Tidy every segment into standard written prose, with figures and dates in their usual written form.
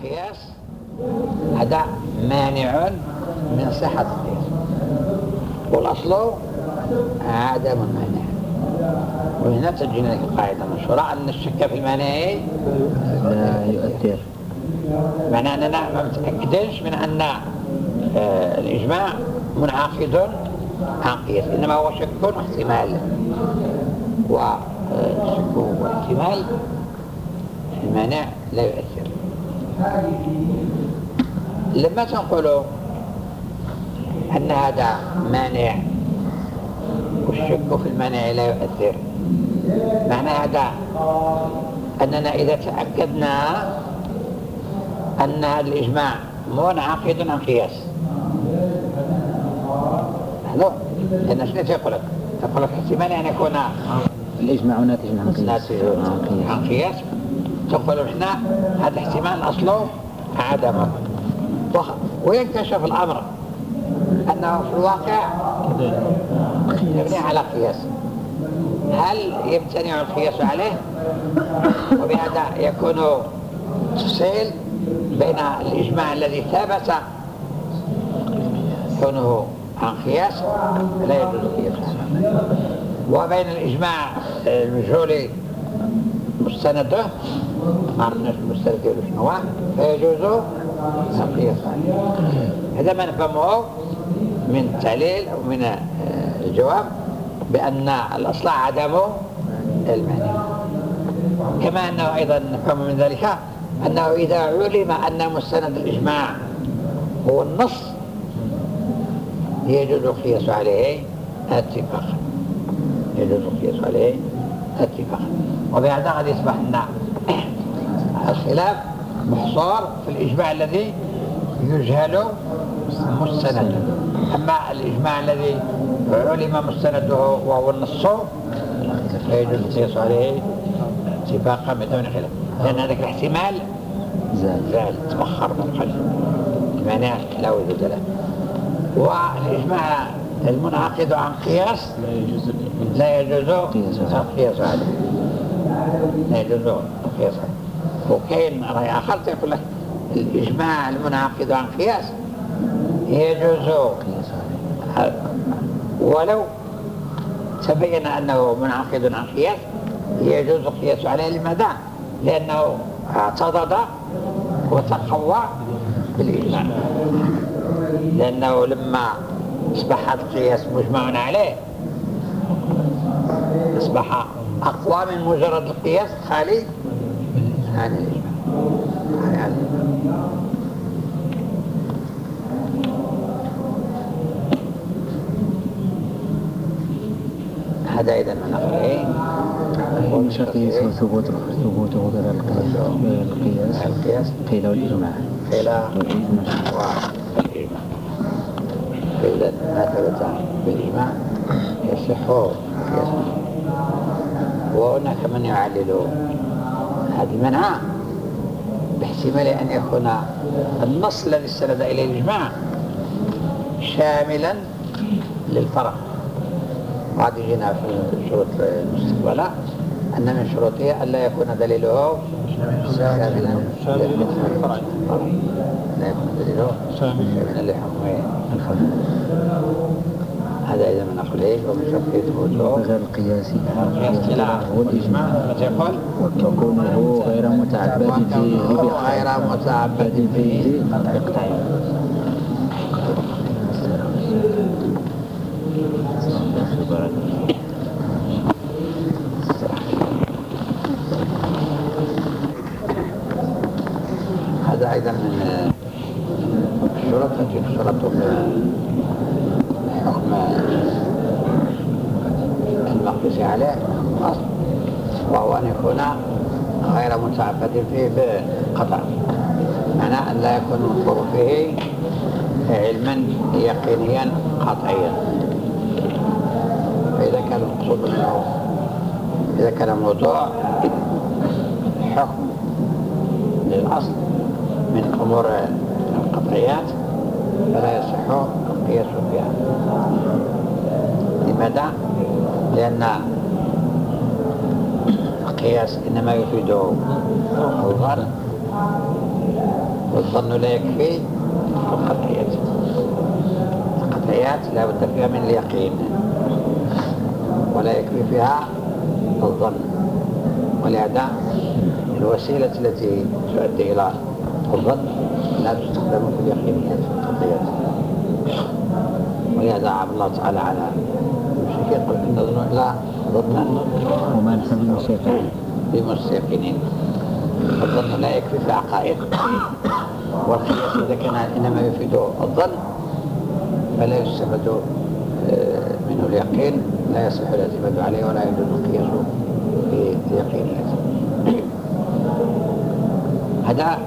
قياس هذا مانع من صحة القياس، والأصل عدم المانع. وهنا تجينا القاعدة المشهورة أن الشك في المانع لا يؤثر، معنى أننا ما متأكدش من أن الإجماع منعقد عن قياس، إنما هو شك واحتمال، والشك واحتمال المانع لا يؤثر. لما تنقلوا أن هذا مانع والشك في المانع لا يؤثر، معنى هذا أننا إذا تأكدنا أن هذا الإجماع منعقد عن قياس، لأن شنو تقول لك؟ تقول لك احتمال أن يكون الإجماع ناتج عن قياس، تقول احنا هذا احتمال أصله عدمه، وينكشف الأمر أنه في الواقع يبني على قياس. هل يمتنع القياس عليه؟ وبهذا يكون تفصيل بين الإجماع الذي ثبت كونه عن قياس لا يجوز القياس عليه، وبين الإجماع المجهول مستنده ما عرفناش المستند ديالو شنو هو فيجوز القياس عليه. هذا ما نفهمه من التعليل أو من الجواب بأن الأصل عدم المانع. كما أنه أيضا نفهم من ذلك أنه إذا علم أن مستند الإجماع هو النص يجوز القياس عليه اتفاقا، يجوز القياس عليه اتفاقا. وبهذا قد يصبح لنا الخلاف محصور في الإجماع الذي يجهل مستنده. أما الإجماع الذي علم مستنده وهو النص فيجوز القياس عليه اتفاقا بدون خلاف، لأن هذاك الاحتمال زال تبخر من القلب، المانع لا وجود له. والإجماع المنعقد عن قياس لا يجوز القياس عليه، لا يجوز القياس عليه. وكاين رأي آخر يقول لك الإجماع المنعقد عن قياس يجوز ولو تبين أنه منعقد عن قياس يجوز القياس عليه. لماذا؟ لأنه اعتضد وتقوى بالإجماع، لأنه لما أصبح القياس مجمع عليه أصبح أقوى من مجرد القياس خالي عن الإجماع. هذا إذا من أخره ومن شرطه ثبوته غير القياس قيل والإجماع فإذا ما ثبت بالإجماع يصح قياسه. وهناك من يعلل هذه المنع باحتمال أن يكون النص الذي استند إليه الإجماع شاملا للفرع. وهذه جينا في شروط المستقبلة أن من شروطها ألا يكون دليله شاملا للفرع، لا يكون دليله شاملا لحكم الفرع. هذا إذا من أقوله. ومن شرطه ثبوته غير القياس هو الإجماع يقول وكونه غير متعبد فيه هذا أيضا من الشروط التي شرط حكم المقيس عليه الأصل، وهو أن يكون غير متعبد فيه بقطع، معناه أن لا يكون المطلوب فيه علما يقينيا قطعيا. فإذا كان المقصود منه إذا كان الموضوع حكم للأصل من أمور القطعيات فلا يصح القياس فيها. لماذا؟ لأن القياس إنما يفيد الظن والظن لا يكفي في القطعيات. القطعيات لا بد فيها من اليقين، ولا يكفي فيها الظن، ولهذا الوسيلة التي تؤدي إلى الظن لا تستخدم في اليقينيات في القطعيات. ولهذا عبد الله تعالى على المشركين قل إن نظن إلا ظنا وما نحن بمستيقنين. الظن لا يكفي في عقائد، والقياس إذا كان إنما يفيد الظن فلا يستفاد منه اليقين، لا يصح الاعتماد عليه ولا يجوز القياس في اليقينيات. هذا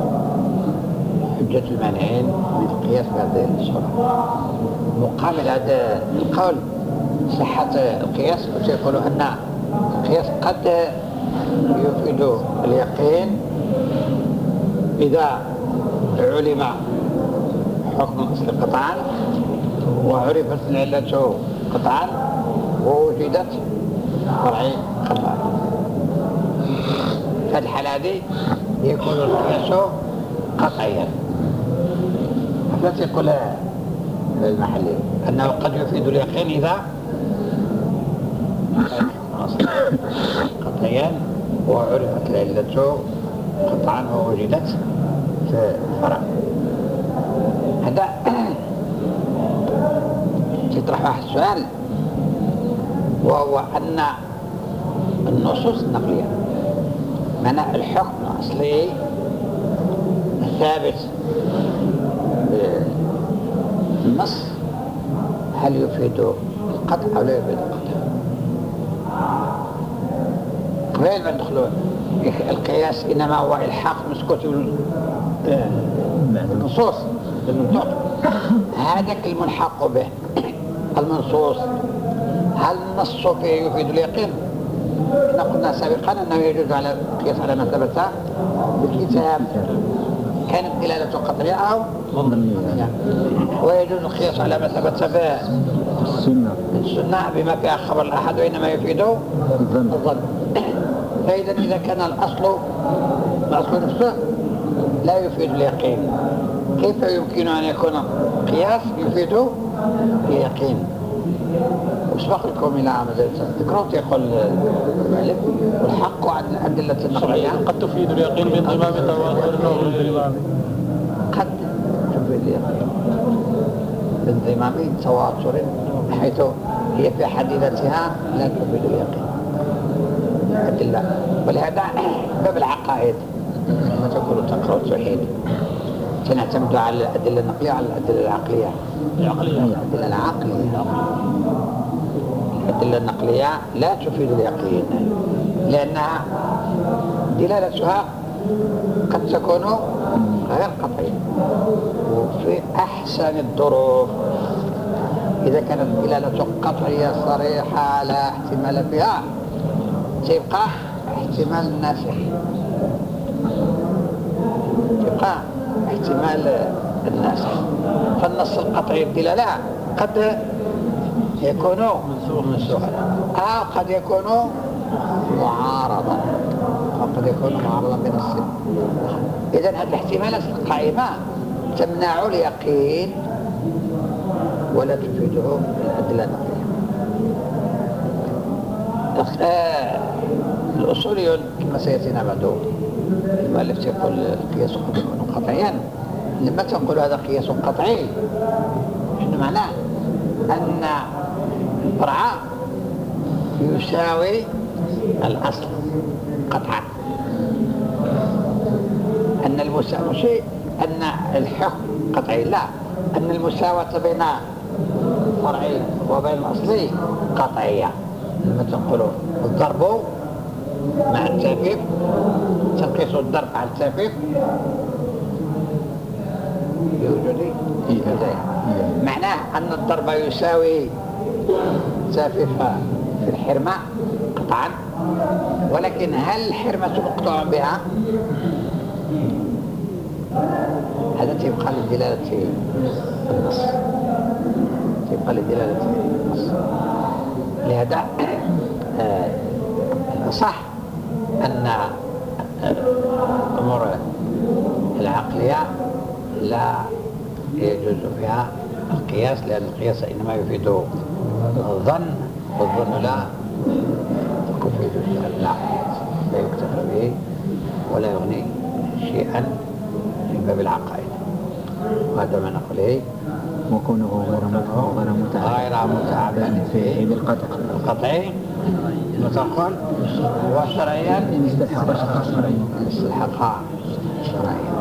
حجة المانعين من القياس بهذه الصورة. مقابل هذا القول صحة القياس، وسيقولوا أن القياس قد يفيد اليقين إذا علم حكم الأصل قطعا وعرفت العلة قطعا ووجدت فرعي قطعا. في الحالة هذه يكون القياس قطعيا. فلا يقول المحلي أنه قد يفيد اليقين إذا قطعيا وعرفت العلة قطعا ووجدت في الفرع. هذا يطرح واحد السؤال، وهو أن النصوص النقلية معنى الحكم الأصلي الثابت بالنص هل يفيد القطع أو لا يفيد القطع؟ قبل ما ندخلوا القياس إنما هو إلحاق مسكوت النصوص بالنطق. هذاك الملحق به المنصوص هل النص فيه يفيد اليقين؟ احنا قلنا سابقا أنه يجوز على القياس على ما ثبت بالكتاب كانت دلالته قطعية أو ضمنية، ويجوز القياس على ما ثبت به السنة بما فيها خبر الأحد وإنما يفيده الظن. فإذا إذا كان الأصل نفسه لا يفيد اليقين، كيف يمكن أن يكون قياس يفيد اليقين؟ وسبق لكم إلى عمل تذكرون يقول المؤلف والحق عن الأدلة النقلية قد تفيد اليقين بانضمام تواتر النظر، قد تفيد اليقين بانضمام تواتر حيث هي في حد ذاتها لا تفيد اليقين أدلة. ولهذا باب العقائد لما تقولوا تقرأوا التوحيد سنعتمد على الأدلة النقلية على الأدلة العقلية. الأدلة العقلية الأدلة النقلية لا تفيد اليقين لأنها دلالتها قد تكون غير قطعية، وفي أحسن الظروف إذا كانت دلالة قطعية صريحة لا احتمال فيها تبقى احتمال ناسخ، تبقى احتمال الناسخ. فالنص القطعي الدلالة قد يكون منسوخا أو قد يكون معارضا بنص. إذن هذه الاحتمالات القائمة تمنع اليقين ولا تفيده الأدلة النقلية. الأصوليون كما سيأتينا بعد المؤلف يقول القياس قد يكون قطعيا. لما تقول هذا قياس قطعي شنو معناه؟ أن الفرع يساوي الأصل قطعا، أن المساواة شيء أن الحكم قطعي، لا، أن المساواة بين الفرعي وبين الأصلي قطعية. لما تقولوا الضرب مع التافيف تنقيس الضرب على التافيف بوجود معناه أن الضرب يساوي تافيف في الحرمة قطعا، ولكن هل الحرمة مقطوع بها؟ هذا تبقى لدلالة النص، لهذا الأصح أن أمور العقلية لا يجوز فيها القياس، لأن القياس إنما يفيد الظن، والظن لا يفيد العقل، لا يكتفى به ولا يغني شيئا من باب العقائد. وهذا ما نقوله وكونه غير متعبد فيه بالقطع متقل وشرعيا استلحق شرعيا.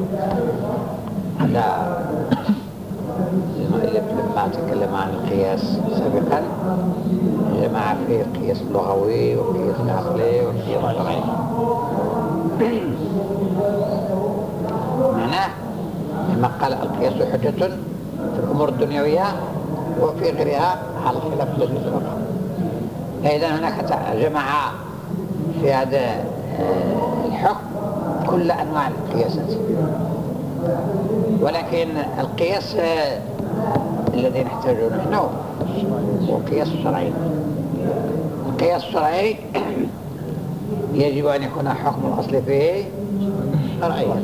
هذا لما تكلم عن القياس سابقا جمع فيه القياس اللغوي والقياس العقلي والقياس الشرعي. معناه لما قال القياس حجة في الأمور الدنيوية وفي غيرها على الخلاف الذي سبق. إذا هناك جمع في هذا الحكم كل أنواع القياسات، ولكن القياس الذي نحتاجه نحن هو القياس الشرعي. القياس الشرعي يجب أن يكون حكم الأصل فيه شرعيا.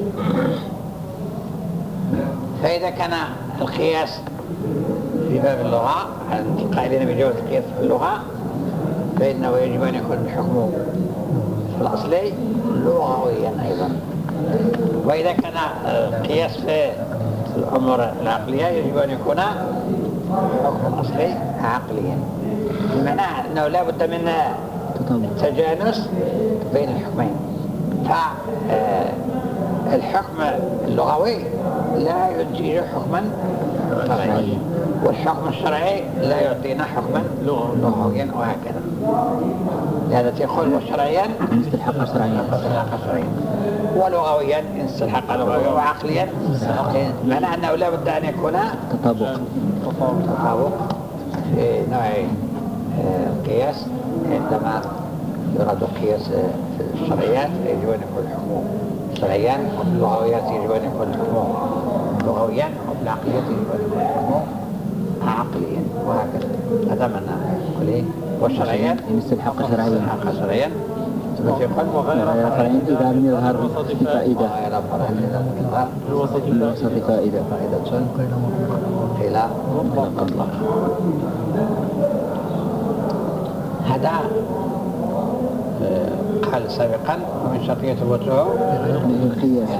فإذا كان القياس في باب اللغة عند القائلين بجواز القياس في اللغة فإنه يجب أن يكون الحكم في الأصل لغويا أيضا. وإذا كان القياس في الأمور العقلية يجب أن يكون حكم الأصل عقليا، بمعنى أنه لا بد من تجانس بين الحكمين. فالحكم اللغوي لا ينتج حكما شرعيا، والحكم الشرعي لا يعطينا حكما لغويا، وهكذا. لهذا يقول وشرعيا استلحق شرعيا ولغويا إن استلحق لغويا، وعقليا معنى أنه لا بد أن يكون تطابق في نوع القياس. عندما يراد القياس في الشرعيات يجب أن يكون الحكم شرعيا، وفي اللغويات يجب أن يكون الحكم لغويا، وفي العقليات يجب أن يكون الحكم عقليا، وهكذا. هذا معنى نقول وشرعيا استلحق شرعيا وغير فرعين إذا لم يظهر فائدة الوسط فائدة إلى مطلق. هذا قال سابقا ومن شرطية ثبوته القياس.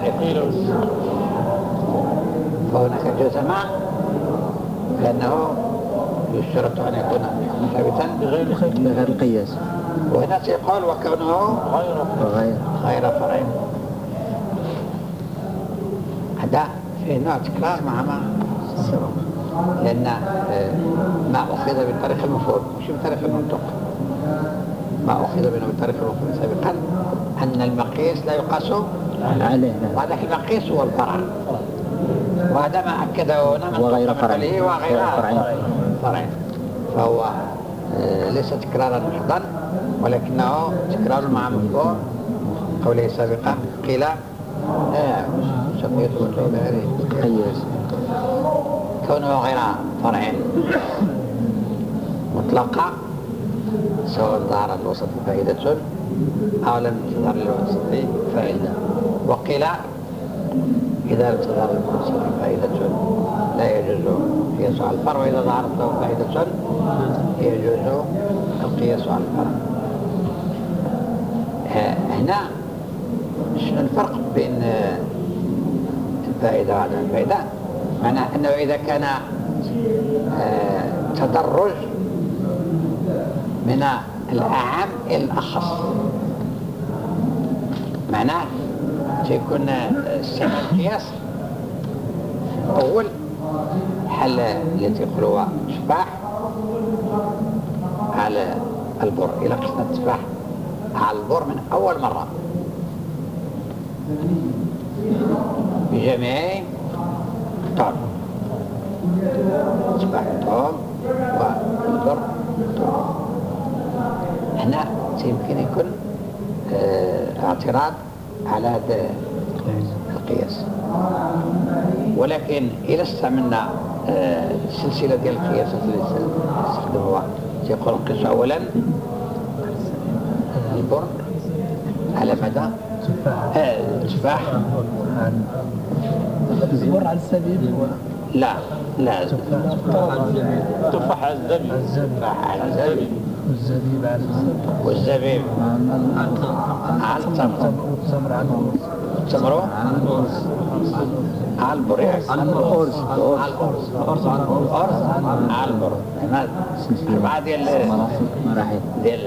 فهناك جزم لأنه يشترط أن يكون ثابتا بغير القياس، وهنا يقول وكونه غير فرع. هذا فيه نوع تكرار مع ما سبق، لأن ما أخذ بالطريق المفروض مش بالطريق المنطق. ما أخذ منه بالطريق المفروض سابقا أن المقياس لا يقاس عليه، وهذا المقياس هو الفرع، وهذا ما أكده هنا من وغير فرع وغير فرع. فهو ليس تكرارا محضا، ولكنه تكرار مع مفهوم قوله سابقا قيل شرطية بغير القياس كونه غير فرع مطلقة سواء ظهر الوسط فائدة أو لم تظهر الوسط فائدة. وقيل إذا لم تظهر الوسط فائدة لا يجوز القياس على الفرع، وإذا ظهرت له فائدة يجوز القياس على الفرع. هنا شنو الفرق بين الفائدة وعدم الفائدة؟ معناه أنه إذا كان تدرج من الأعم إلى الأخص، معناه سيكون استعمال القياس أول حل التي يقولوا شباح على البر، إلى قسمة تفاح على البر من أول مرة بجميع طعم تفاح طعم والبر طعم. هنا يمكن يكون اعتراض على هذا القياس، ولكن إذا استعملنا السلسلة ديال القياسات اللي نستخدموها يقول نقيس أولا البر على مدى التفاح الزبر على الزبيب لا لا تفاح على الزبيب. التفاح على الزبيب والزبيب على الزبيب والزبيب على التمر والتمر على الأرز تمرو على البريق على الأرز على الأرز على البر أربعة ديال مراحل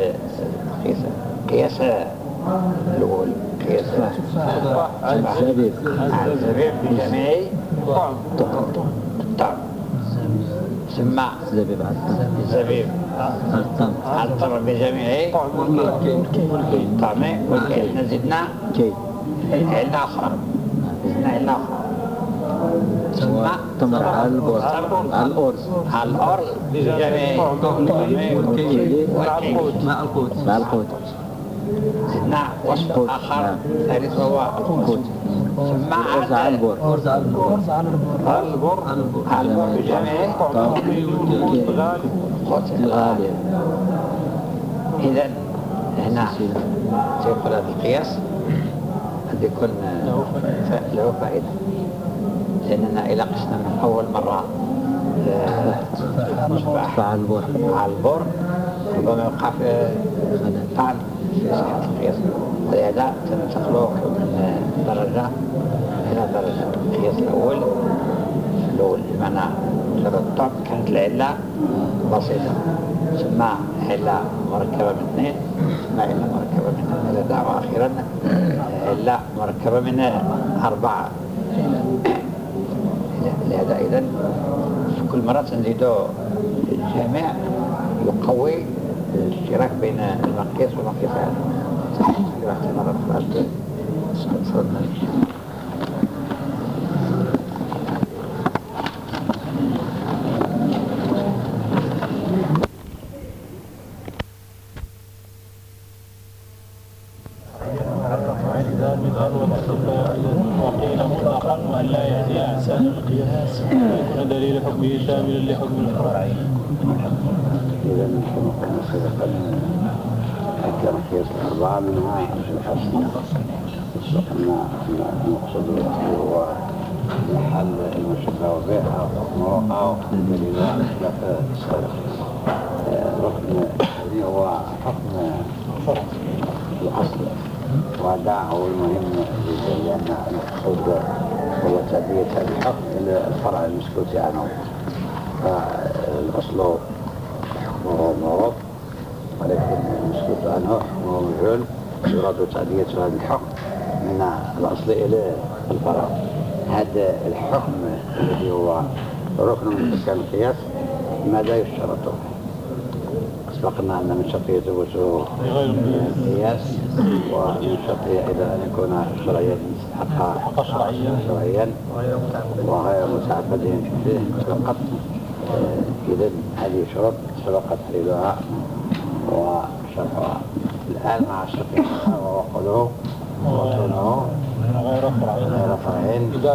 قياس الأول قياس الزبيب على الزبيب بجميع الطعم سمى الزبيب على الطمر الزبيب على الطمر على الطمر بجميع طعمه والكيل زدنا كي علة أخرى زدنا علة أخرى سمى الطمر على البر على الأرز على الأرز بجميع طعمه والكيل والكيل مع القوت زدنا وصف آخر ثالث وهو قوت سمى الأرز على البر الأرز على البر على البر بجميع قوت الغالية إذا هنا تيقول هذا القياس قد يكون له فائدة لأننا إذا قسنا من أول مرة تفاح على البر على البر ربما يوقع في طعن في صحة القياس ولهذا سننتقل من درجة إلى درجة. القياس الأول بمعنى مجرد الطعم كانت العلة بسيطة ثم علة مركبة من اثنين ثم علة مركبة من ثلاثة وأخيرا علة مركبة من أربعة. لهذا إذن في كل مرة نزيد الجامع يقوي الاشتراك بين المقياس والمقياس وقيل مطلقا وأن لا يأتي أحسن القياس ويكون دليل حكمه شاملا لحكم الفرعين. إذا نحن كنا سبقا كان قياس الأربعة منها في الحسن أن المقصود هو محل المشبه به أو حكمه أو دليل خلاف السابق. الركن الثاني هو حكم الأصل وهذا هو المهم لأن المقصود هو تأدية هذا الحكم إلى الفرع المسكوت عنه. فالأصل حكمه معروف ولكن المسكوت عنه حكمه مجهول يراد تأدية هذا الحكم من الأصل إلى الفرع. هذا الحكم الذي هو ركن من أركان القياس ماذا يشترط؟ سبقنا أن من شرطه ثبوت القياس ومن شرطه أيضا أن يكون شرعيا حقا شرعيا وغير متعبد به فقط. إذن هذه شروط سبق تحليلها وشرحها. الآن مع الشرط وهو قوله وكونه غير فرعين إذا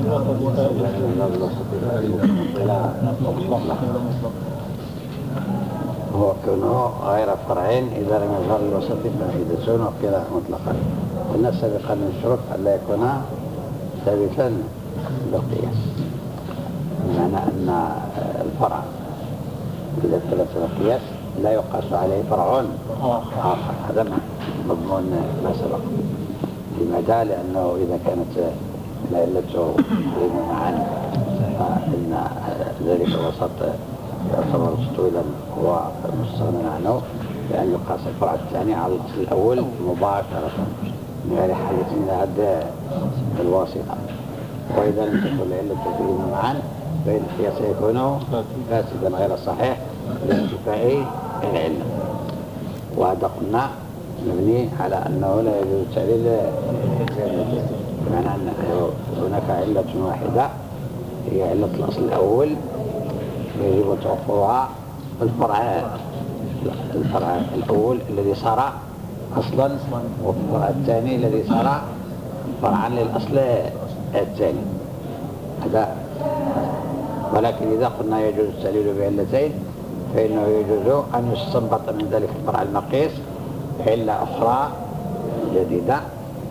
هو كونه غير فرعين إذا لم يظهر الوسط فائدة وقيل مطلقا. قلنا سابقا من الشروط أن لا يكون ثابتا بالقياس بمعنى أن الفرع إذا ثبت بالقياس لا يقاس عليه فرع آخر. هذا مضمون ما سبق. لماذا؟ لأنه إذا كانت العلة معا فإن ذلك الوسط يعتبر مستولا هو مستغنى عنه بأن يقاس الفرع الثاني على الأصل الأول مباشرة من غير حاجة إلى هذا الواسطة. وإذا لم تكن العلة فيهما معا فإن القياس يكون فاسدا غير صحيح لانتفاء العلة. وهذا قلنا مبني على أنه لا يجوز التعليل بمعنى أن هناك علة واحدة هي علة الأصل الأول يجب توفرها الفرع الأول الذي صار أصلا والفرع الثاني الذي صار فرعا للأصل الثاني. هذا. ولكن إذا قلنا يجوز التعليل بعلتين فإنه يجوز أن يستنبط من ذلك الفرع المقيس علة أخرى جديدة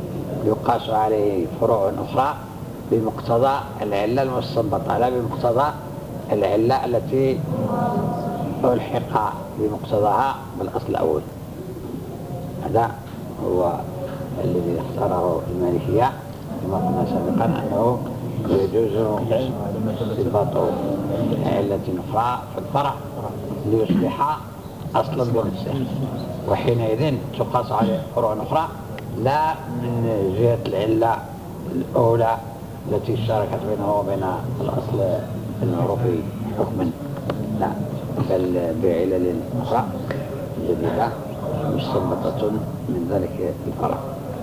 يقاس عليه فروع أخرى بمقتضى العلة المستنبطة لا بمقتضى العلة التي ألحق بمقتضاها بالأصل الأول. هذا هو الذي اختاره المالكية كما قلنا سابقا أنه يجوز استنباط علة أخرى في الفرع ليصبح أصلا بنفسه، وحينئذ تقاس عليه فروع أخرى لا من جهة العلة الأولى التي اشتركت بينه وبين الأصل المعروف حكما، لا، بل بعلل أخرى جديدة مستنبطة من ذلك الفرع.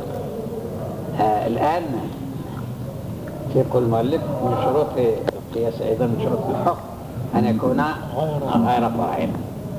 الآن يقول المؤلف من شروط القياس أيضا من شروط الحكم أن يكون غير فرعين،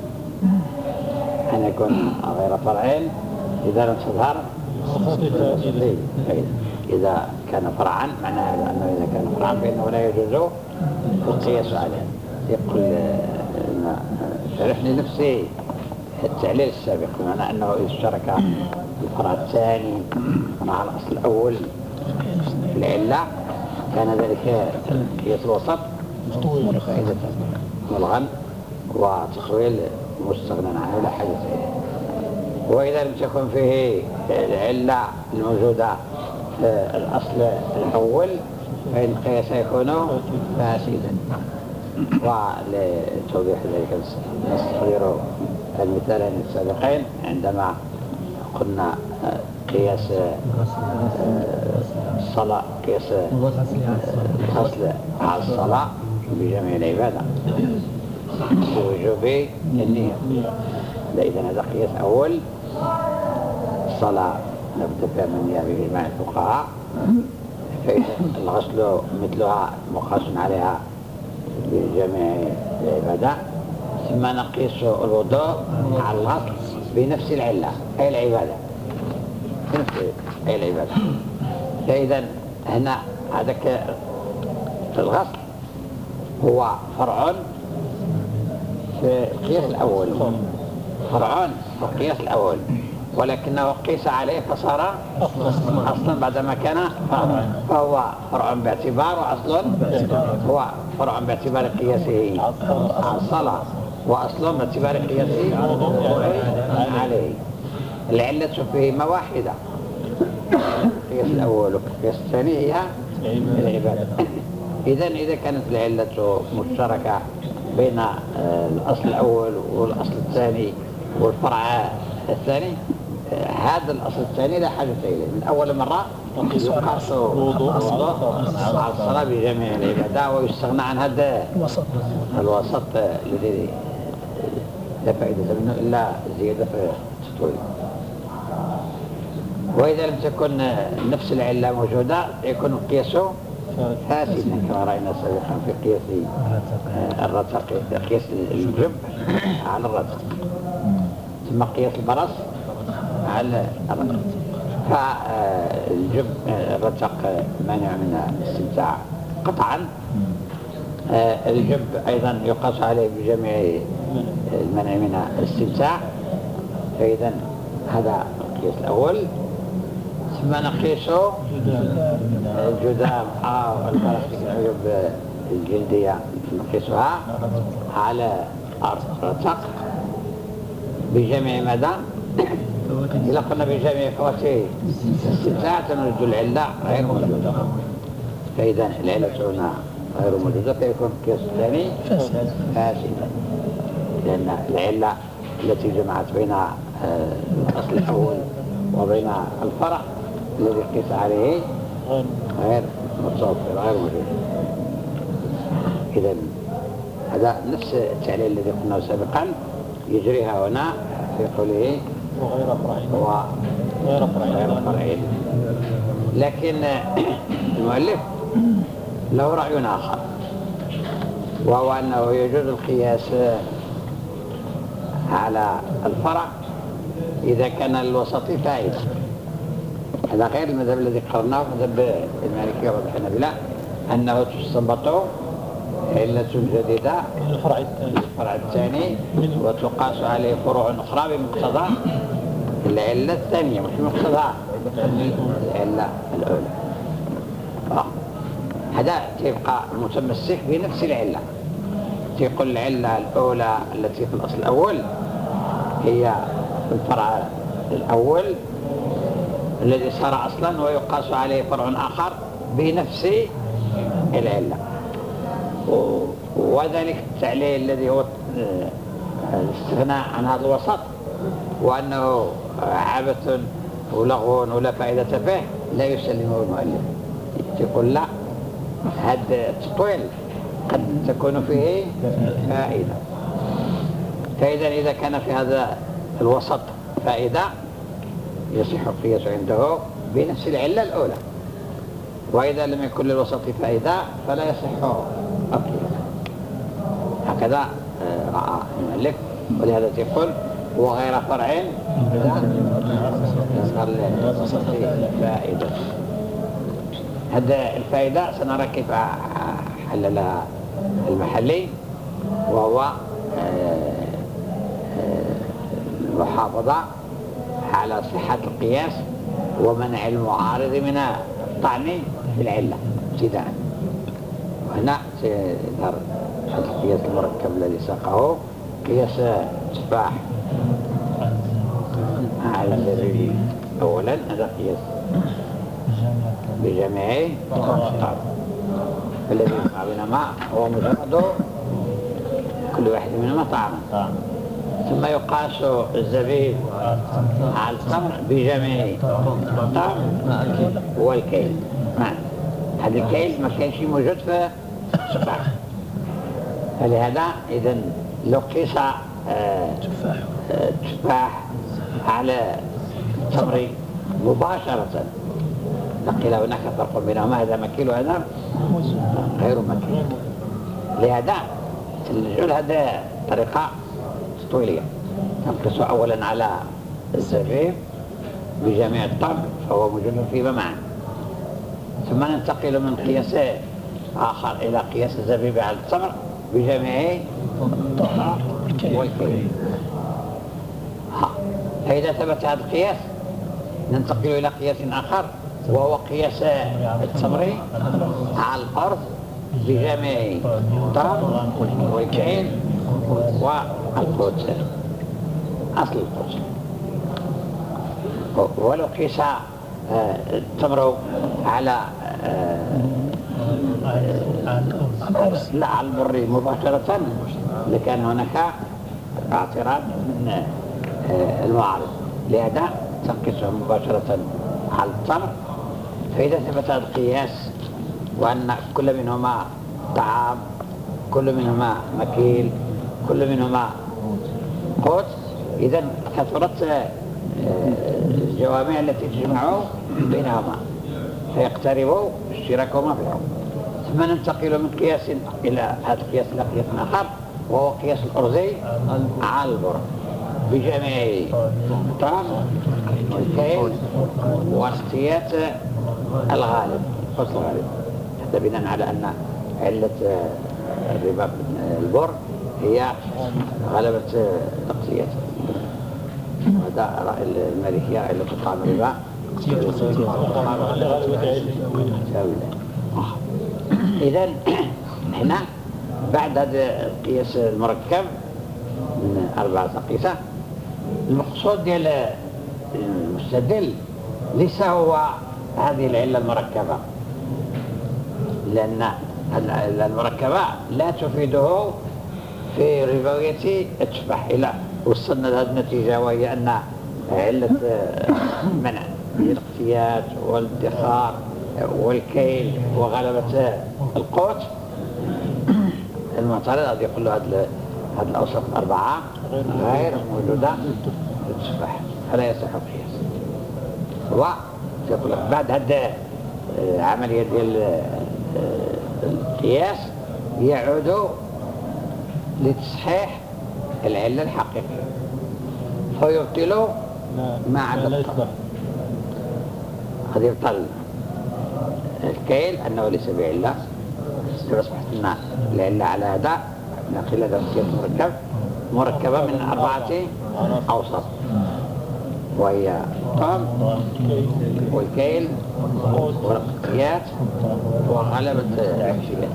أن يكون غير فرعين إذا لم تظهر فائدة. إذا كان فرعا معنى هذا أنه إذا كان فرعا فإنه لا يجوز القياس عليه. يقول شرحني نفسي التعليل السابق بمعنى أنه إذا اشترك الفرع الثاني مع الأصل الأول في العلة كان ذلك قياس الوسط فائدة ملغا وتخويل مستغنى عنه لا حاجة إليه. وإذا لم تكن فيه العلة الموجودة في الأصل الأول فإن القياس يكون فاسدا. ولتوضيح ذلك نستحضر المثالين السابقين عندما قلنا قياس الصلاة، قياس الغسل على الصلاة بجميع العبادة بوجوب النية. إذا هذا قياس أول، الصلاة نبدأ فيها من النية بإجماع الفقهاء، فإذا الغسل مثلها مقاس عليها بجميع العبادة، ثم نقيس الوضوء على الغسل بنفس العلة أي العبادة، بنفس أي العبادة. فإذا هنا هذاك الغسل هو فرع في القياس الأول، فرع في القياس الأول، ولكنه قيس عليه فصار أصلا بعدما كان فرعا، فهو فرع باعتبار وأصل هو فرع باعتبار قياسه على الصلاة وأصل باعتبار قياسه عليه. العلة فيهما واحدة، القياس الأول والقياس الثاني هي العبادة. إذا كانت العلة مشتركة بين الأصل الأول والأصل الثاني والفرع الثاني، هذا الأصل الثاني لا حاجة إليه من أول مرة يقاس الوضوء على الصلاة بجميع العبادة ويستغنى عن هذا الوسط الذي لا فائدة منه إلا زيادة في التطويل. وإذا لم تكن نفس العلة موجودة يكون القياس فاسدا كما رأينا سابقا في قياس الرتق، قياس الجب على الرتق، ثم قياس البرص على الرتق. فالجب الرتق مانع من الاستمتاع قطعا، الجب أيضا يقاس عليه بجميع المنع من الاستمتاع. فإذا هذا القياس الأول، ثم نقيس الجذام أو العيوب الجلدية نقيسها على الرتق بجميع مدى. إذا قلنا بجميع فواتيه الاستمتاع تنرد العلة غير موجودة، فإذا العلة هنا غير موجودة فيكون القياس الثاني فاسدا، لأن العلة التي جمعت بين الأصل الأول وبين الفرع الذي قيس عليه غير متوفر غير موجود. إذا هذا نفس التعليل الذي قلناه سابقا يجريها هنا في قوله غير فرعين. لكن المؤلف له رأي آخر، وهو أنه يجوز القياس على الفرع إذا كان الوسط فائدة. هذا غير المذهب الذي قررناه، مذهب المالكية والحنابلة أنه تستنبط علة جديدة الفرع الثاني وتقاس عليه فروع أخرى بمقتضى العلة الثانية مش مقصدها العلة الأولى. هذا تبقى متمسك بنفس العلة. تقول العلة الأولى التي في الأصل الأول هي الفرع الأول الذي صار أصلا ويقاس عليه فرع آخر بنفس العلة، وذلك التعليل الذي هو الاستغناء عن هذا الوسط وأنه عبث ولغو ولا فائدة فيه لا يسلمه المؤلف. يقول لا، هذا التطويل قد تكون فيه فائدة. فإذا إذا كان في هذا الوسط فائدة يصح القياس عنده بنفس العلة الأولى، وإذا لم يكن للوسط فائدة فلا يصح القياس. هكذا رأى المؤلف، ولهذا يقول وغير فرع يظهر للوسط فائدة. هذا الفائدة سنرى كيف حللها المحلي، وهو المحافظة على صحة القياس ومنع المعارض من الطعن في العلة ابتداء. وهنا سيظهر القياس المركب الذي ساقه قياس تفاح على الزبيب أولا. هذا قياس بجميع الطعم الذي يجمع بينهما هو مجرد كل واحد منهما طعما، ثم يقاس الزبيب على التمر بجميع الطعم والكيل. هذا الكيل ما كانش موجود في التفاح، فلهذا إذا لو قيس التفاح على التمر مباشرة لقيل هناك فرق بينهما، هذا مكيل وهذا غير مكيل. لهذا الجول هذا طريقة تطويلية، نقيس أولا على الزبيب بجميع الطعم فهو موجود فيما معا، ثم ننتقل من قياس آخر إلى قياس الزبيب على التمر بجميع الطعم والكيل. فإذا ثبت هذا القياس ننتقل إلى قياس آخر وهو قياس التمر على الأرض بجميع الطعم والكيل والقوت، أصل القوت. ولو قيس التمر على لا على البر مباشرة لكان هناك اعتراض من المعارض، لهذا تنقيسه مباشرة على التمر. فإذا ثبت هذا القياس وأن كل منهما طعام، كل منهما مكيل، كل منهما قوت، إذن كثرت الجوامع التي تجمع بينهما فيقتربوا اشتراكهما في الحكم. ثم ننتقل من قياس إلى هذا القياس إلى قياس آخر وهو قياس الأرزي على البر بجميع الطعم والكيل واستيات الغالب، قوس الغالب، حتى بناء على أن علة الربا البر هي غلبة الاقتيات. وهذا رأي المالكية علة طعم الربا إذن هنا بعد هذا القياس المركب من 4 أقيسة، المقصود ديال المستدل ليس هو هذه العلة المركبة، لأن المركبة لا تفيده في ربوية التفاح. إلى وصلنا لهذه النتيجة وهي أن علة منع الاقتيات والادخار والكيل وغلبة القوت المعترض هذا يقول له هذه الأوصاف 4 غير موجودة في التفاح فلا يصح القياس. ويقول بعد هذه العملية ديال القياس يعود لتصحيح العلة الحقيقية فيبطل ما عدا الطعم. قد يبطل الكيل أنه ليس بعلة، أصبحت لنا العلة على هذا نقل هذا القياس مركبة من 4 أوساط. وهي الطعم والكيل والقياس وغلبة العشيات.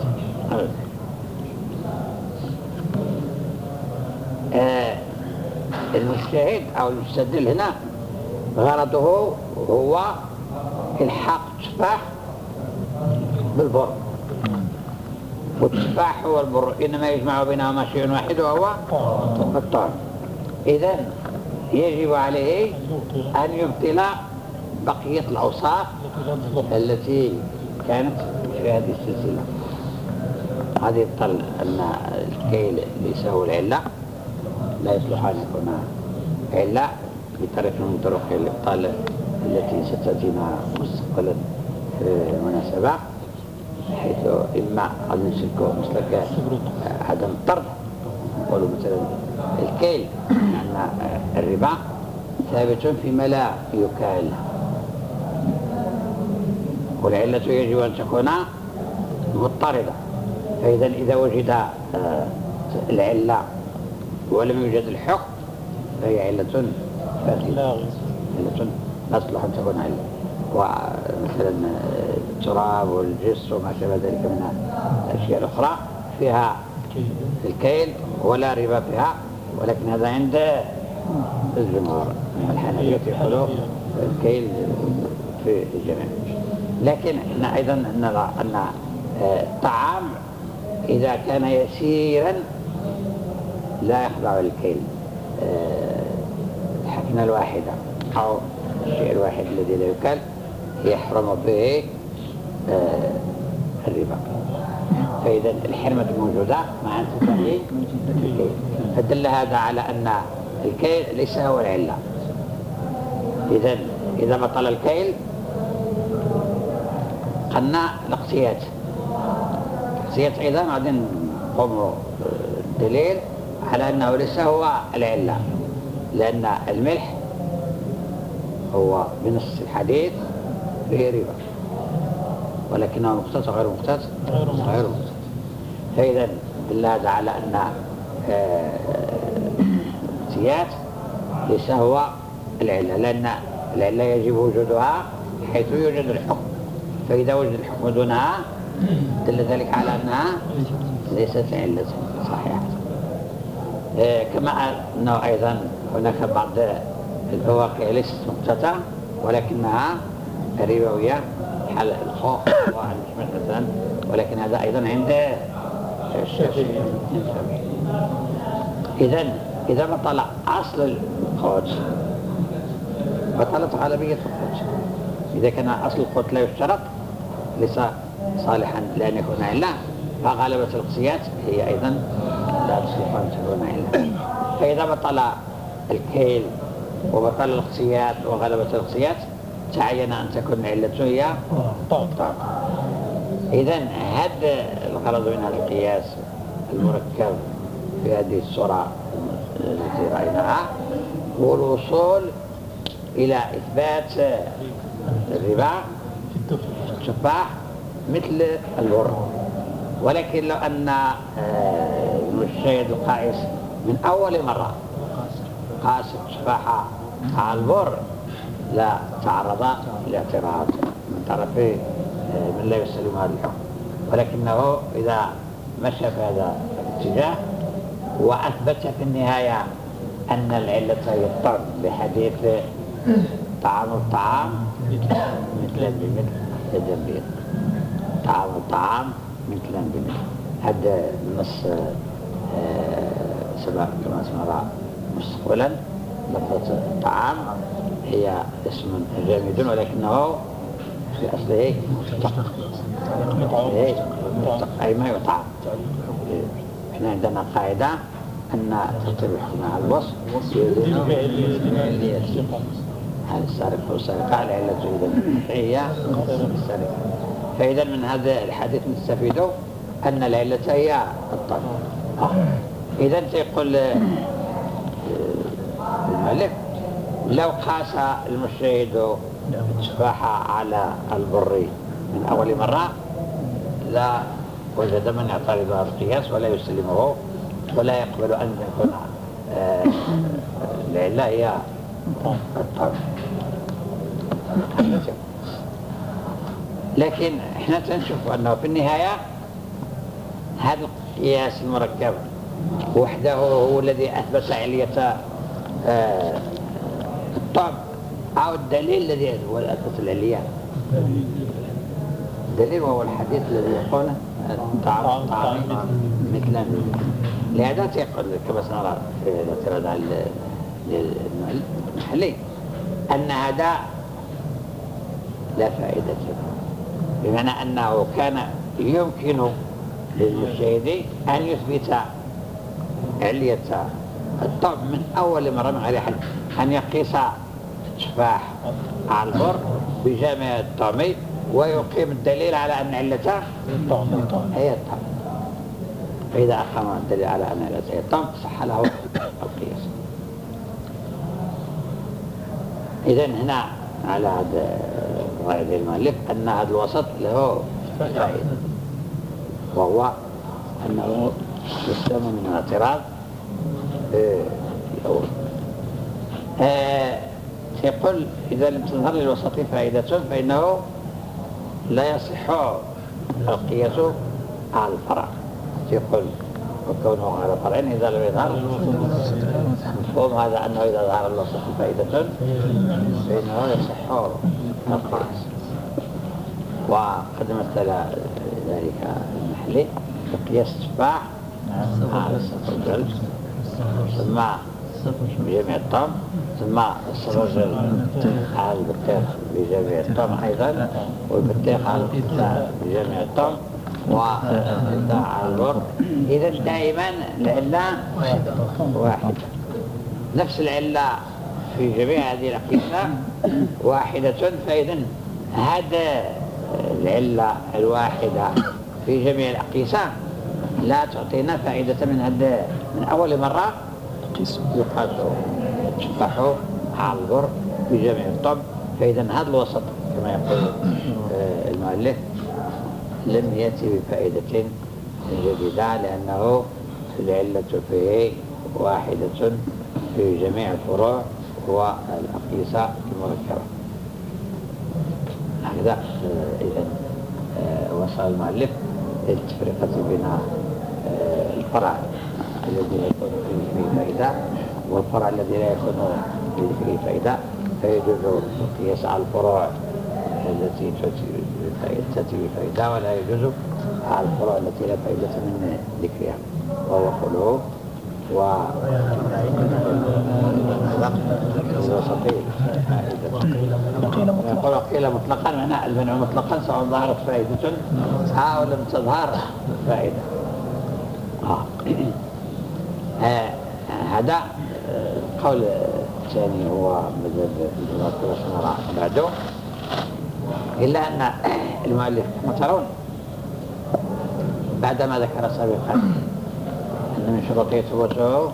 المجتهد أو المستدل هنا غرضه هو الحاق التفاح بالبر، والتفاح هو البر، إنما يجمع بينهما شيء واحد وهو الطعم. إذن يجب عليه أن يبطل بقية الأوصاف التي كانت في هذه السلسلة. هذا يبطل أن الكيل ليس هو العلة، لا يصلح أن يكون علة بطريقة من طرق الإبطال التي ستأتينا مستقبلا في المناسبة، حيث إما قد نسلك مسلك عدم الطرد، نقول مثلا الكيل أن الربا ثابت فيما لا يكال، والعلة يجب أن تكون مضطردة. فإذا إذا وجد العلة ولم يوجد الحكم فهي علة فاسدة، علة لا تصلح أن تكون علة. ومثلا التراب والجس وما شابه ذلك من الأشياء الأخرى فيها الكيل ولا ربا فيها، ولكن هذا عند الجمهور. الحنفية يقولوا الكيل في الجميع. لكن احنا أيضا نرى أن الطعام إذا كان يسيرا لا يخضع للكيل، الحفنة الواحدة أو الشيء الواحد الذي لا يكال يحرم به الربا. فإذا الحرمة موجودة مع انتفاء الكيل، فدل هذا على أن الكيل ليس هو العلة. إذا بطل الكيل قلنا الاقتيات أيضا بعدين نقوم الدليل على أنه ليس هو العلة، لأن الملح هو بنص الحديث فيه ربا، ولكنه مقتات غير مقتات غير مقتات. فإذا دل هذا على أن الاقتيات ليس هو العلة، لأن العلة يجب وجودها حيث يوجد الحكم، فإذا وجد الحكم دونها دل ذلك على أنها ليست علة صحيحة. كما أنه أيضا هناك بعض الفواكه ليست مقتاتة ولكنها ربوية حال الخوخ والمشمش مثلا، ولكن هذا أيضا عند الشافعي. إذا بطل أصل القوت بطلت غالبية القوت. إذا كان أصل القوت لا يشترط ليس صالحا لأن يكون علة، فغالبة القسيات هي أيضا لا تصلح أن تكون علة. فإذا بطل الكيل وبطل القسيات وغلبة القسيات تعين أن تكون علة هي طعم. إذا هذا الغرض من هذا القياس المركب في هذه الصورة التي رأيناها هو الوصول إلى إثبات الربا في التفاح مثل البر. ولكن لو أن المجتهد القائس من أول مرة قاس التفاح على البر لا تعرض لاعتراض من طرف من لا يسلم هذا الحكم، ولكنه إذا مشى في هذا الاتجاه وأثبت في النهاية أن العلة هي الطعم بحديث طعام الطعام مثلا بمثل الجنبير، طعام الطعام مثلا بمثل. هذا النص سبق كما سنرى مستقبلا. لفظة الطعام هي اسم جامد ولكنه في أصله مشتق، أي ما يطعم. احنا عندنا قاعدة أن ترتيب الحكم على الوصف هذا السارق والسارقة العلة إذا هي السارقة. فإذا من هذا الحديث نستفيد أن العلة هي الطعم. إذا تقول المؤلف لو قاس المجتهد التفاح على البر من أول مرة لا وجد من يعترض هذا القياس ولا يسلمه ولا يقبل أن يكون العلة هي الطعم. لكن احنا نشوف انه في النهاية هذا القياس المركب وحده هو الذي اثبت علية الطعم او الدليل الذي هو اثبت العلية. الدليل وهو الحديث الذي يقول طعام مثل لهذا تقول كما سنرى في الاعتراض على المحلي أن هذا لا فائدة له، بمعنى أنه كان يمكن للمجتهد أن يثبت علية الطعم من أول مرة من غير حل، أن يقيس التفاح على البر بجامع الطعم ويقيم الدليل على أن علته هي الطعم. فإذا أقام الدليل على أن علته هي الطعم صح له القياس. إذن هنا على هذا رأي المؤلف أن هذا الوسط له فائدة، وهو أنه يسلم من الاعتراض الأول. يقول إذا لم تظهر للوسط فائدة فإنه لا يصح القياس على الفرع. يقول وكونه على فرعين إذا لم يظهر مفهوم هذا أنه إذا ظهر الوسط فائدة فإنه يصح القياس. وقد مثل ذلك المحلي بقياس التفاح على الصفر الجلد ثم بجميع الطعم ثم الصفر على البطيخ بجميع الطعم أيضا والبطيخ على القطاع بجميع الطعم وقطاع على البر. إذا دائما العلة واحدة، نفس العلة في جميع هذه الأقيسة واحدة. فإذا هذا العلة الواحدة في جميع الأقيسة لا تعطينا فائدة من أول مرة يقاس التفاح على البر بجميع الطعم. فإذا هذا الوسط كما يقول المؤلف لم يأتي بفائدة جديدة لأنه العلة فيه واحدة في جميع الفروع والأقيسة المركبة. هكذا إذا وصل المؤلف التفرقة بين الفرع الذي لا يكون فيه فائدة والفرع الذي لا يكون فيه فائدة، فيجوز القياس على الفروع التي تأتي بفائدة ولا يجوز على الفروع التي لا فائدة من ذكرها، وهو قوله الوسطي يقول قيل مطلقا معنى المنع مطلقا سواء ظهرت فائدة أو لم تظهر فائدة. هذا القول الثاني هو مذهب الجمهور كما سنرى بعده، إلا أن المؤلف كما ترون بعدما ذكر سابقا أن من شروطه ثبوته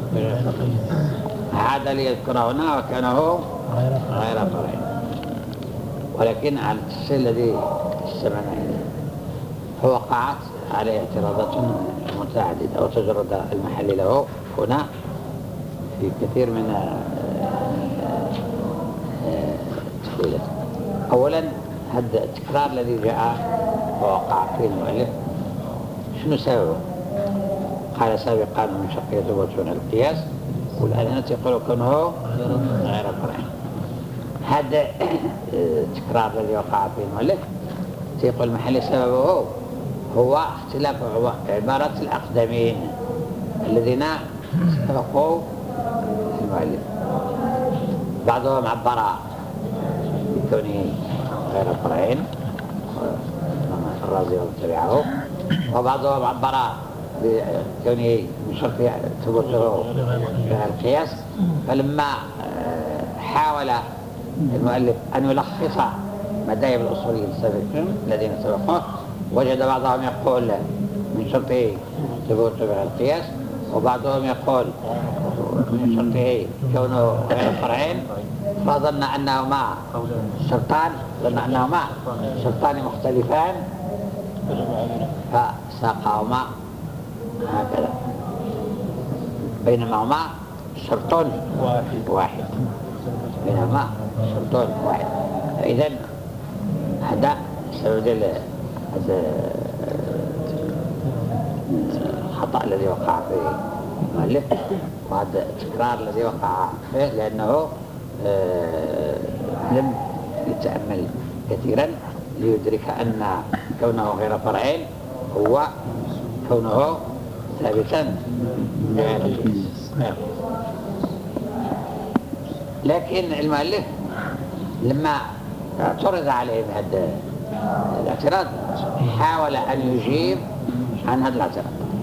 عاد ليذكر هنا وكانه غير فرعين، ولكن على التفصيل الذي استمعنا إليه فوقعت عليه اعتراضات متعددة وتجرد المحل له هنا في كثير من التفصيلات. أولا هذا التكرار الذي جاء ووقع فيه المؤلف شنو سببه؟ قال سابقا من شرطه ثبوت القياس والآن هنا تقول كونه غير فرعين. هذا التكرار الذي وقع فيه المؤلف تقول المحل سببه هو اختلاف عبارة الأقدمين الذين سبقوا المؤلف. بعضهم عبر بكونه غير فرعين الرازي وتبعه، وبعضهم عبر بكونه من شرط ثبوته القياس. فلما حاول المؤلف أن يلخص مذاهب الأصوليين السابقين الذين سبقوه وجد بعضهم يقول من شرطه ثبوته القياس وبعضهم يقول من شرطه كونه غير فرعين، فظن أنهما شرطان مختلفان فساقهما هكذا بينما هما شرط واحد. بينهما شرط واحد. فإذا هذا سبب هذا الخطأ الذي وقع في المؤلف، وهذا التكرار الذي وقع فيه لأنه لم يتأمل كثيرا ليدرك أن كونه غير فرعين هو كونه ثابتا لكن المؤلف لما اعترض عليه بهذا الاعتراض حاول أن يجيب عن هذا الاعتراض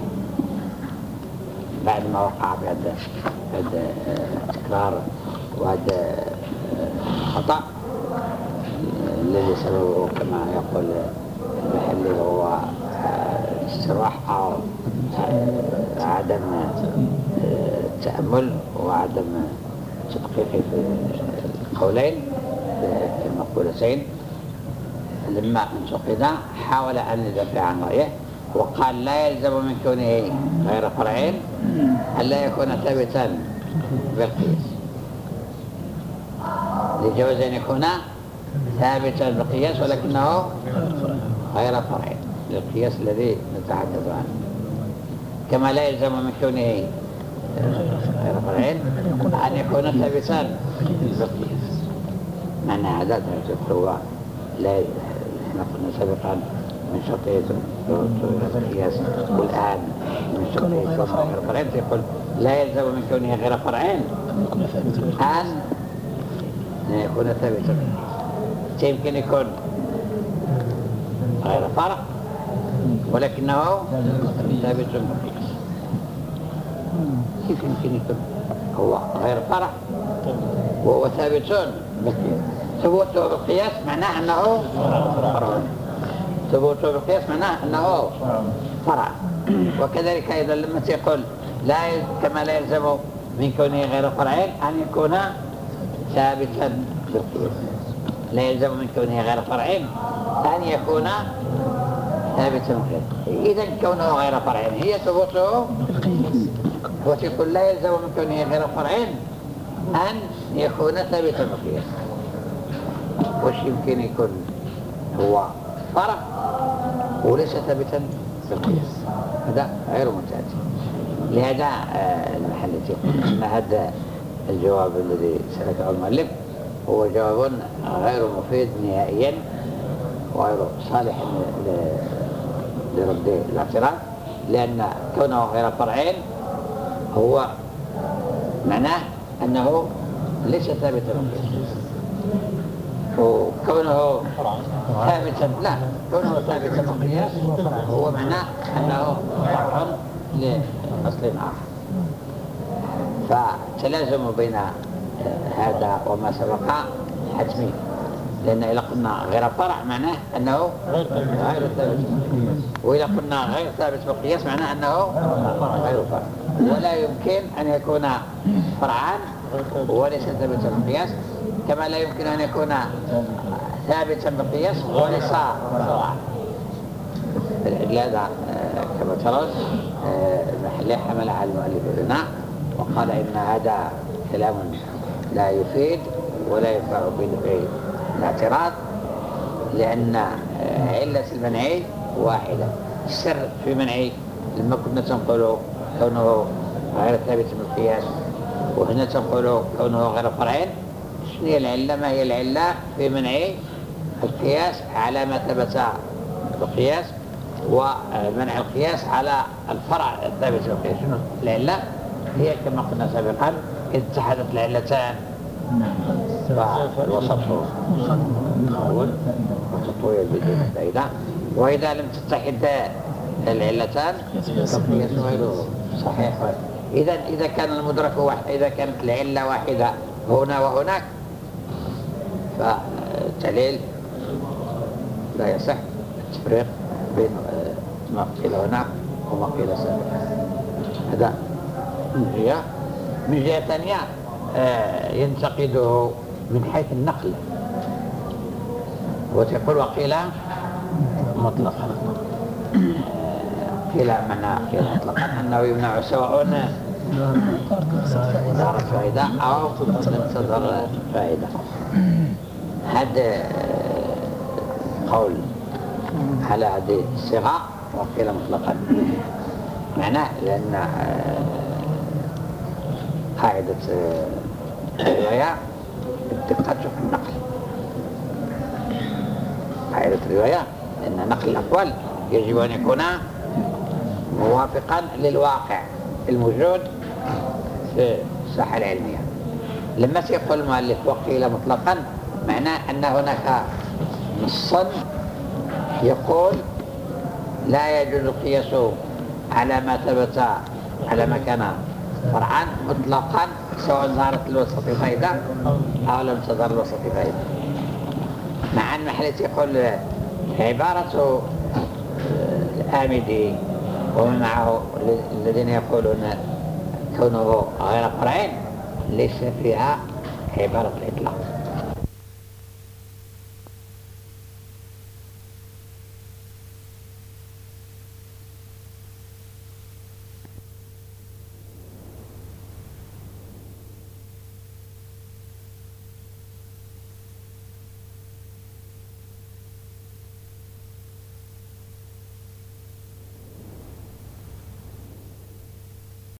بعد ما وقع بهذا التكرار وهذا الخطأ الذي سببه كما يقول المحلي هو استراح أو عدم التأمل وعدم تدقيق في القولين في المقولتين. لما انتقد حاول أن يدافع عن رأيه وقال لا يلزم من كونه غير فرعين ألا يكون ثابتا بالقياس، لجواز أن يكون ثابتا بالقياس ولكنه غير فرعين للقياس الذي نتحدث عنه، كما لا يلزم من كونه غير فرعين أن يكون ثابتا بالقياس. معنى هذا هو لا احنا قلنا سابقا من شرطية القياس، والآن من شرطية كونه غير فرعين يقول لا يلزم من كونه غير فرعين أن يكون ثابتا. يمكن يكون غير فرع ولكنه ثابت بالقياس. كيف يمكن يكون هو غير فرع وهو ثابت بالقياس؟ ثبوته بالقياس معناه أنه فرع، ثبوته بالقياس معناه أنه فرع. وكذلك أيضا لما تقول لا كما لا يلزم من كونه غير فرعين أن يكون ثابتا بالقياس، لا يلزم من كونه غير فرعين أن يكون ثابتا بالقياس. إذا كونه غير فرعين هي ثبوته وتقول لا يلزم من كونه غير فرعين أن يكون ثابتا بالقياس. وش يمكن يكون هو فرع وليس ثابتا بالقياس؟ هذا غير متأتي. لهذا المحلي يقول أن هذا الجواب الذي سلكه المؤلف هو جواب غير مفيد نهائيا وغير صالح لرد الاعتراض، لأن كونه غير فرعين هو معناه أنه ليس ثابتا بالقياس، وكونه ثابتا لا كونه ثابتا بالقياس هو معناه أنه فرع لأصل آخر. فتلازم بين هذا وما سبق حتمي، لأن إذا قلنا غير فرع معناه أنه غير ثابت، وإذا قلنا غير ثابت بالقياس معناه أنه غير فرع. ولا يمكن أن يكون فرعان وليس ثابتا بالقياس، كما لا يمكن أن يكون ثابتا بالقياس وليس فرعا. لهذا كما ترون المحلي حمل على المؤلف هنا وقال إن هذا كلام لا يفيد ولا ينفع بدفع الاعتراض، لأن علة المنعي واحدة. السر في منعي لما كنا تنقل كونه غير ثابت بالقياس وهنا تنقل كونه غير فرعين، شنو هي العلة؟ ما هي العلة في منعي القياس على ما ثبت بالقياس ومنع القياس على الفرع الثابت بالقياس؟ شنو العلة؟ هي كما قلنا سابقا إذ اتحدت العلتان فالوسط هو وتطويل بدون فائدة، وإذا لم تتحد العلتان فالقياس غير صحيح. إذا كان المدرك واحد، إذا كانت العلة واحدة هنا وهناك فالتعليل لا يصح التفريق بين ما قيل هنا وما قيل سابقا. هذا من جهة ثانية ينتقده من حيث النقل وتقول وقيل مطلقا. قيل مطلقا أنه يمنع سواء دارت فائدة أو لم تظهر فائدة. هذا قول على هذه الصيغة وقيل مطلقا، معناه لأن قاعدة الرواية الدقة في النقل. قاعدة الرواية أن نقل الأقوال يجب أن يكون موافقا للواقع الموجود في الساحة العلمية. لما سيقول المؤلف وقيل مطلقا معناه أن هناك نصا يقول لا يجوز القياس على ما ثبت على ما كان فرعا مطلقا سواء ظهرت الوسط فائدة أو لم تظهر الوسط فائدة. مع أن محلت يقول عبارة الآمدي ومن معه الذين يقولون كونه غير فرعين ليس فيها عبارة الإطلاق.